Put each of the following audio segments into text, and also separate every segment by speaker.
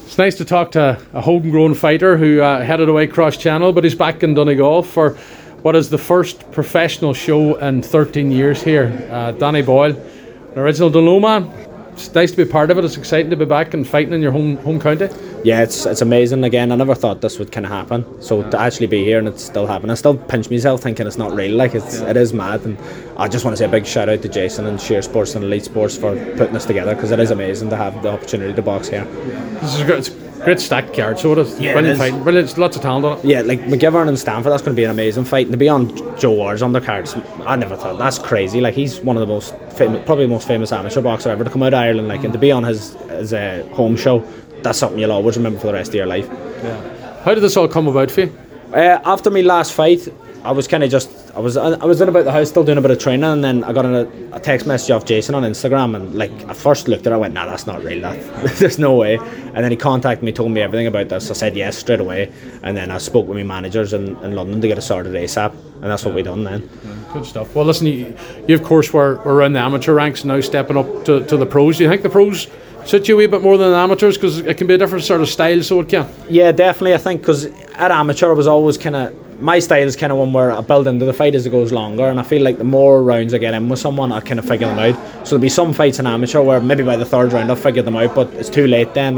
Speaker 1: It's nice to talk to a homegrown fighter who headed away cross-channel, but he's back in Donegal for what is the first professional show in 13 years here. Danny Boyle, an original Dunloe man. It's nice to be part of it. It's exciting to be back and fighting in your home county.
Speaker 2: Yeah, it's amazing. Again, I never thought this would kind of happen. So to actually be here and it's still happening, I still pinch myself thinking it's not real. Like it is mad. And I just want to say a big shout out to Jason and Sheer Sports and Elite Sports for putting this together, because it is amazing to have the opportunity to box here.
Speaker 1: This is great. It's a great stacked card, so it is.
Speaker 2: Yeah,
Speaker 1: Brilliant fighting. Brilliant. Lots of talent on it.
Speaker 2: Yeah, like McGivern and Stanford, that's going to be an amazing fight. And to be on Joe Ward's undercards, I never thought. That's crazy. Like, he's one of the most famous, probably the most famous amateur boxer ever to come out of Ireland. Like, and to be on his home show, that's something you'll always remember for the rest of your life.
Speaker 1: Yeah. How did this all come about for you?
Speaker 2: After my last fight, I was kind of I was in about the house still doing a bit of training, and then I got a text message off Jason on Instagram, and like I first looked at it, I went, nah, that's not real, there's no way. And then he contacted me, told me everything about this. I said yes straight away, and then I spoke with my managers in London to get it sorted ASAP, and that's what we done then.
Speaker 1: Good stuff. Well, listen, you of course were around the amateur ranks, now stepping up to the pros. Do you think the pros suit you a wee bit more than the amateurs, because it can be a different sort of style, so it can?
Speaker 2: Yeah, definitely. I think because at amateur I was always kind of, my style is kind of one where I build into the fight as it goes longer, and I feel like the more rounds I get in with someone, I kind of figure them out. So there'll be some fights in amateur where maybe by the third round I'll figure them out, but it's too late then,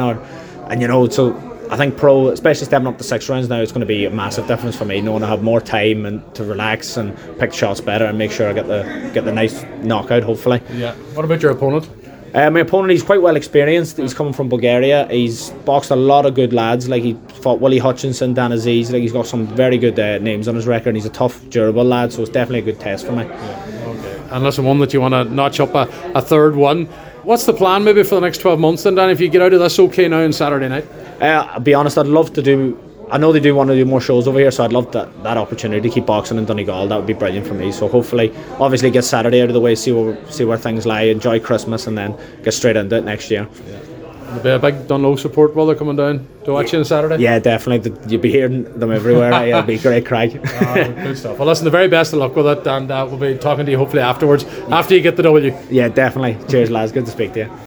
Speaker 2: so I think pro, especially stepping up to 6 rounds now, it's going to be a massive difference for me, knowing I have more time and to relax and pick shots better and make sure I get the nice knockout, hopefully.
Speaker 1: Yeah. What about your opponent?
Speaker 2: My opponent, he's quite well experienced. He's coming from Bulgaria. He's boxed a lot of good lads. Like, he fought Willie Hutchinson, Dan Aziz. Like, he's got some very good names on his record. And he's a tough, durable lad, so it's definitely a good test for me.
Speaker 1: Yeah, okay. And listen, one that you want to notch up a third one. What's the plan maybe for the next 12 months then, Dan, if you get out of this okay now on Saturday night?
Speaker 2: I'll be honest, I'd love to do... I know they do want to do more shows over here, so I'd love that opportunity to keep boxing in Donegal. That would be brilliant for me. So hopefully, obviously, get Saturday out of the way, see where things lie, enjoy Christmas, and then get straight into it next year.
Speaker 1: Yeah. There'll be a big Dunloe support while they're coming down to watch you on Saturday.
Speaker 2: Yeah, definitely. You'll be hearing them everywhere. Yeah, it'll be great crack.
Speaker 1: Good stuff. Well, listen, the very best of luck with it, and we'll be talking to you hopefully afterwards, after you get the W.
Speaker 2: Yeah, definitely. Cheers, lads. Good to speak to you.